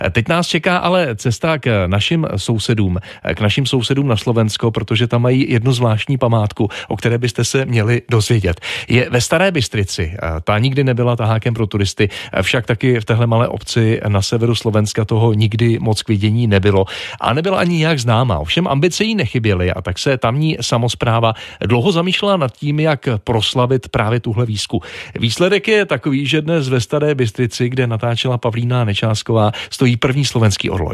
Teď nás čeká ale cesta k našim sousedům na Slovensko, protože tam mají jednu zvláštní památku, o které byste se měli dozvědět. Je ve Staré Bystrici. Ta nikdy nebyla tahákem pro turisty, však taky v téhle malé obci na severu Slovenska toho nikdy moc k vidění nebylo. A nebyla ani nějak známá. Ovšem ambice jí nechyběly a tak se tamní samospráva dlouho zamýšlela nad tím, jak proslavit právě tuhle výzku. Výsledek je takový, že dnes ve Staré Bystrici, kde natáčela Pavlína Nečásková, stojí první slovenský orloj.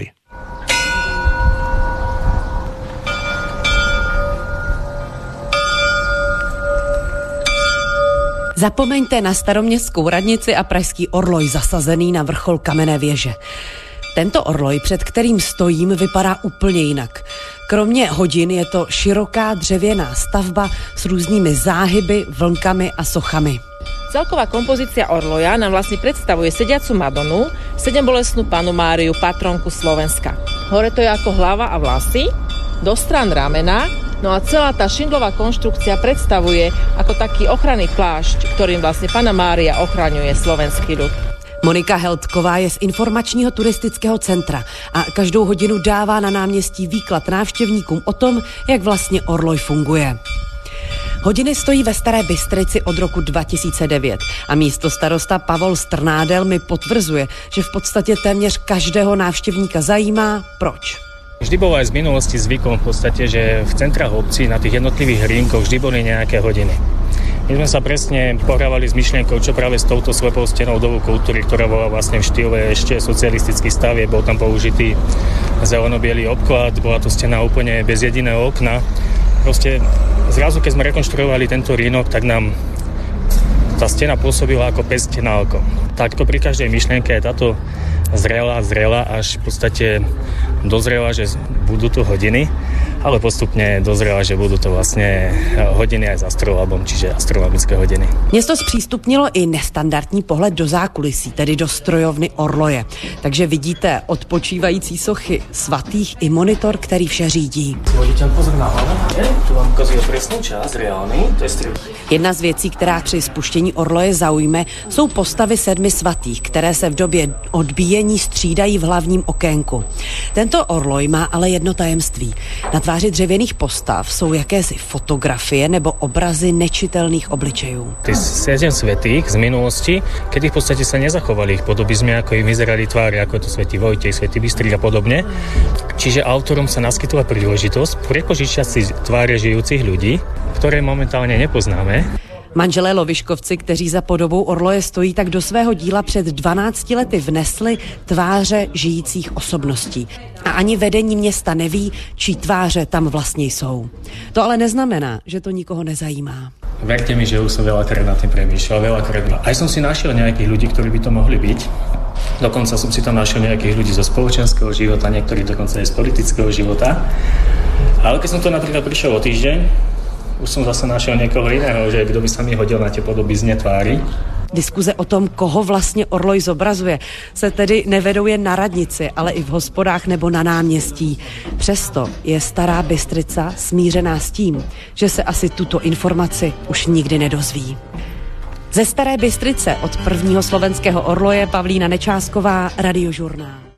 Zapomeňte na staroměstskou radnici a pražský orloj zasazený na vrchol kamenné věže. Tento orloj, před kterým stojím, vypadá úplně jinak. Kromě hodin je to široká dřevěná stavba s různými záhyby, vlnkami a sochami. Celková kompozícia orloja nám vlastne predstavuje sediacu Madonu, sedembolestnú Pannu Máriu, patronku Slovenska. Hore to je ako hlava a vlasy, do strán ramena, no a celá tá šindlová konštrukcia predstavuje ako taký ochranný plášť, ktorým vlastne Panna Mária ochraňuje slovenský ľud. Monika Heldková je z informačního turistického centra a každou hodinu dává na náměstí výklad návštěvníkům o tom, jak vlastně orloj funguje. Hodiny stojí ve Staré Bystrici od roku 2009 a místostarosta Pavol Strnádel mi potvrzuje, že v podstatě téměř každého návštěvníka zajímá, proč. Vždy bolo aj z minulosti zvykom v podstate, že v centrách obcí na tých jednotlivých hrínkoch vždy boli nejaké hodiny. My sme sa presne pohrávali s myšlienkou, čo práve s touto slepou stenou dobu kultúry, ktorá bola vlastne v štýle ešte socialistických stavieb, bol tam použitý zeleno-bielý obklad, bola to stena úplne bez jediného okna. Proste zrazu, keď sme rekonštruovali tento rínok, tak nám tá stena pôsobila ako pesť na oko. Takto pri každej myšlienke je táto zrela, až v podstate dozrela, že budú tu hodiny, ale postupne dozrela, že budú to vlastne hodiny aj s astrolabom, čiže astronomické hodiny. Město zpřístupnilo i nestandardní pohled do zákulisí, tedy do strojovny orloje. Takže vidíte odpočívající sochy svatých i monitor, který vše řídí. Pozor na hlavu, tu vám ukazuje presný čas, reálný, to je stroj. Jedna z věcí, která při spuštění orloje zaujme, jsou postavy 7 svatých, které se v době odbíjení střídají v hlavním okénku. Tento orloj má ale jedno tajemství. Na tváři dřevěných postav jsou jakési fotografie nebo obrazy nečitelných obličejů. Ty 7 svätých z minulosti, kedy v podstate sa nezachovali ich podobizmy, ako im vyzerali tvári, ako je to svätý Vojtej, svätý Bystrik a podobne. Čiže autorom sa naskytla príležitosť prepožičať si tváre žijúcich ľudí, ktoré momentálne nepoznáme. Manželé Loviškovci, kteří za podobou orloje stojí, tak do svého díla před 12 lety vnesli tváře žijících osobností. A ani vedení města neví, čí tváře tam vlastně jsou. To ale neznamená, že to nikoho nezajímá. Verte mi, že už som veľakrát nad tým premýšľal, veľakrát. Aj som si našiel nejakých ľudí, ktorí by to mohli byť. Dokonca som si tam našiel nejakých ľudí zo spoločenského života, niektorí dokonca aj z politického života. Ale keď som to napríklad prišiel o týždeň, už som zase našiel někoho jiného, že kdo by sa mi hodil na tie podobizně tvári. Diskuze o tom, koho vlastně orloj zobrazuje, se tedy nevedou jen na radnici, ale i v hospodách nebo na náměstí. Přesto je Stará Bystrica smířená s tím, že se asi tuto informaci už nikdy nedozví. Ze Staré Bystrice od prvního slovenského orloje Pavlína Nečásková, Radiožurnál.